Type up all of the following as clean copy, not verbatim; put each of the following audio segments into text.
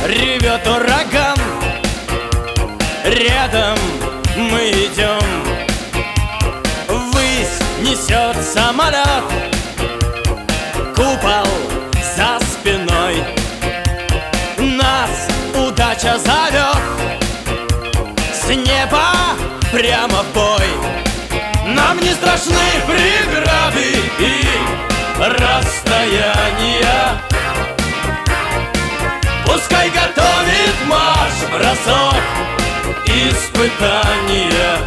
ревет ураган. Рядом мы идем, ввысь несет самолет, купол за спиной. Нас удача зовет с неба прямо в бой. Нам не страшны преграды и расстояния. Пускай готовит марш-бросок испытания.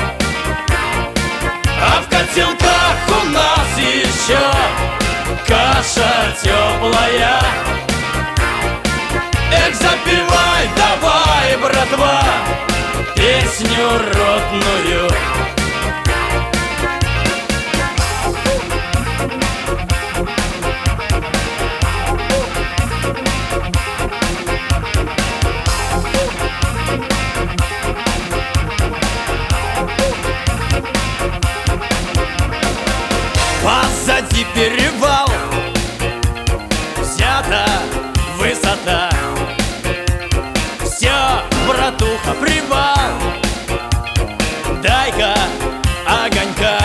А в котелках у нас еще каша теплая. Эх, запивай давай, братва, песню родную. Позади перевал, взята высота. Все, братуха, привал, дай-ка огонька.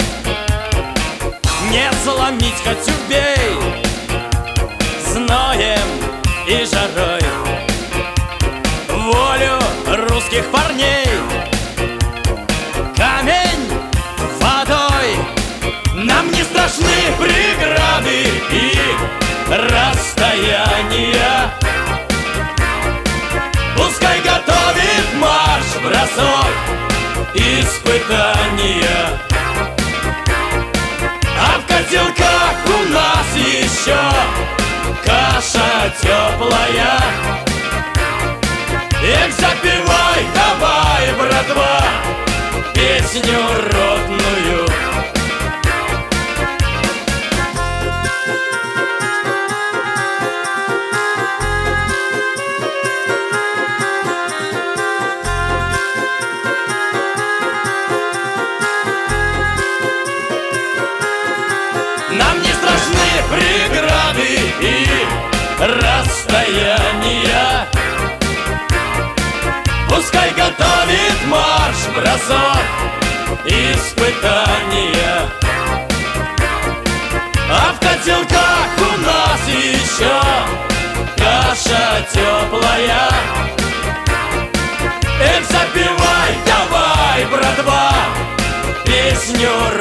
Не сломить, хоть убей, зноем и жарой. Волю русских парней камень водой. Нам не страшны преграды и расстояния. Пускай готовит марш-бросок испытания. А в котелках у нас еще каша теплая. Эх, запивай давай, братва, песню родную. Нам не страшны преграды и расстояния. Пускай готовит марш-бросок испытания. А в котелках у нас еще каша теплая. Эх, запивай давай, братва, песню